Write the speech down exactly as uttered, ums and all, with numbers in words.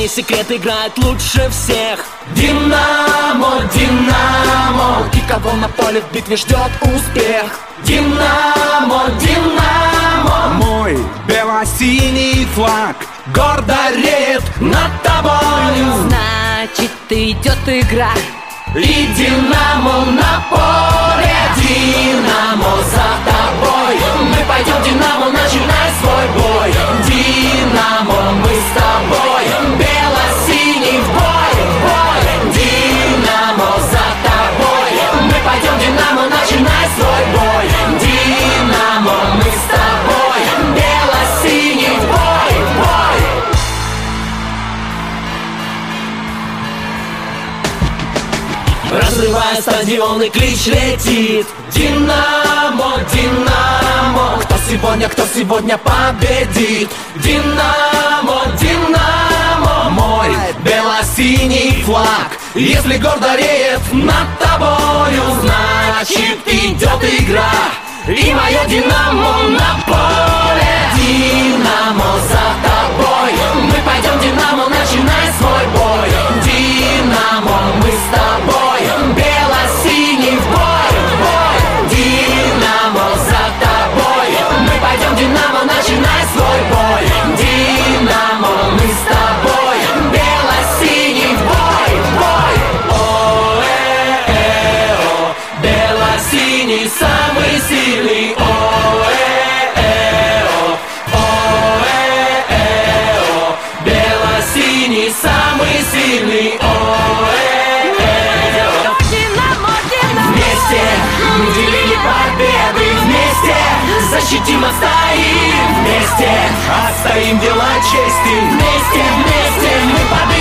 не секрет, играет лучше всех. Динамо, Динамо, и кого на поле в битве ждет успех. Динамо, Динамо, мой бело-синий флаг гордо реет над тобою. Значит, идет игра, и Динамо на поле. Динамо за тобой. Мы пойдем, Динамо, начинай свой бой. Динамо, мы с тобой. Бело-синий в бой, в бой. Динамо за тобой. Мы пойдем, Динамо, начинай свой бой. Динамо, мы с тобой. Бело-синий в бой, в бой. Разрывая стадион, и клич летит. Динамо, Динамо, кто сегодня, кто сегодня победит? Динамо, Динамо, мой бело-синий флаг, если гордо реет над тобою, значит идет игра, и мое Динамо на поле. Динамо за тобой. Мы пойдем, Динамо, начинай свой бой. Динамо, мы с тобой. Бело-синий в бой, в бой. Динамо за тобой. Мы пойдем, Динамо, начинай свой бой. Динамо, мы с тобой. Бело-синий в бой, в бой. О-э-э-о, бело-синий самый сильный. О-э-э-о, о-э-э-о, бело-синий самый сильный. О-э-э-о. Динамо, Динамо. Вместе мы делили победы, вместе защитим, отстоим, вместе отстоим дела чести, вместе, вместе мы победим.